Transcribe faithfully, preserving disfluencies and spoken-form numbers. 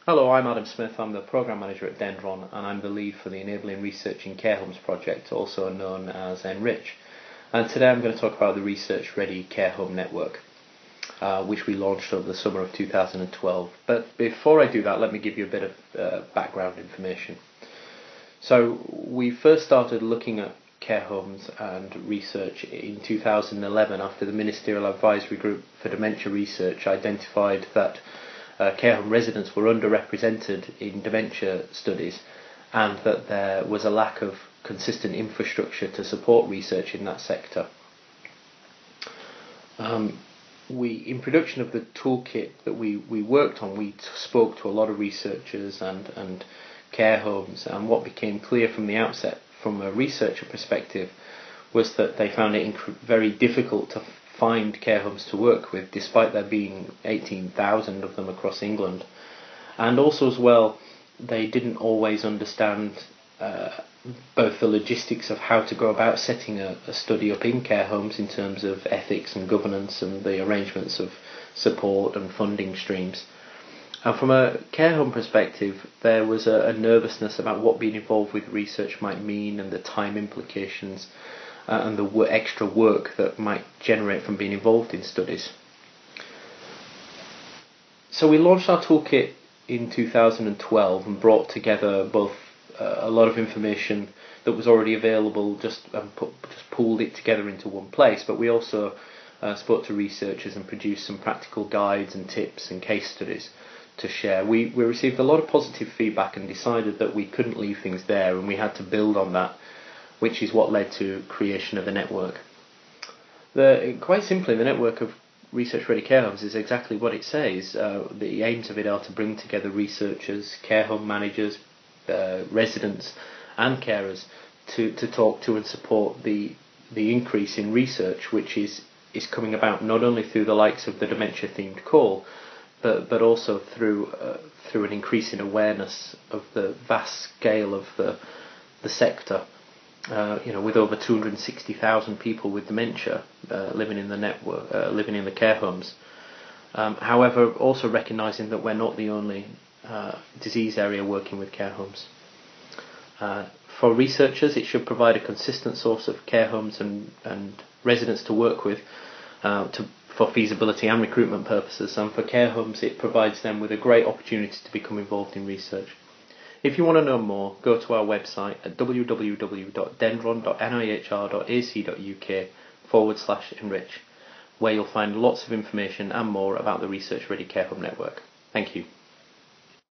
Hello, I'm Adam Smith. I'm the Programme Manager at Dendron, and I'm the lead for the Enabling Research in Care Homes project, also known as Enrich. And today I'm going to talk about the Research Ready Care Home Network, uh, which we launched over the summer of two thousand twelve. But before I do that, let me give you a bit of uh, background information. So we first started looking at care homes and research in two thousand eleven after the Ministerial Advisory Group for Dementia Research identified that Uh, care home residents were underrepresented in dementia studies, and that there was a lack of consistent infrastructure to support research in that sector. Um, we, in production of the toolkit that we, we worked on, we t- spoke to a lot of researchers and, and care homes, and what became clear from the outset, from a researcher perspective, was that they found it inc- very difficult to find care homes to work with, despite there being eighteen thousand of them across England. And also as well, they didn't always understand uh, both the logistics of how to go about setting a, a study up in care homes in terms of ethics and governance and the arrangements of support and funding streams. And from a care home perspective, there was a, a nervousness about what being involved with research might mean and the time implications, Uh, and the w- extra work that might generate from being involved in studies. So we launched our toolkit in two thousand twelve and brought together both uh, a lot of information that was already available, just and put, just pooled it together into one place, but we also uh, spoke to researchers and produced some practical guides and tips and case studies to share. We, we received a lot of positive feedback and decided that we couldn't leave things there, and we had to build on that, which is what led to creation of the network. The, quite simply, the network of Research Ready Care Homes is exactly what it says. Uh, the aims of it are to bring together researchers, care home managers, uh, residents and carers to, to talk to and support the the increase in research, which is, is coming about not only through the likes of the dementia themed call, but, but also through uh, through an increase in awareness of the vast scale of the the sector. Uh, you know, with over two hundred sixty thousand people with dementia uh, living in the network, uh, living in the care homes. Um, however, also recognising that we're not the only uh, disease area working with care homes. Uh, for researchers, it should provide a consistent source of care homes and, and residents to work with uh, to, for feasibility and recruitment purposes. And for care homes, it provides them with a great opportunity to become involved in research. If you want to know more, go to our website at w w w dot dendron dot n i h r dot a c dot u k forward slash enrich, where you'll find lots of information and more about the Research Ready Care Home Network. Thank you.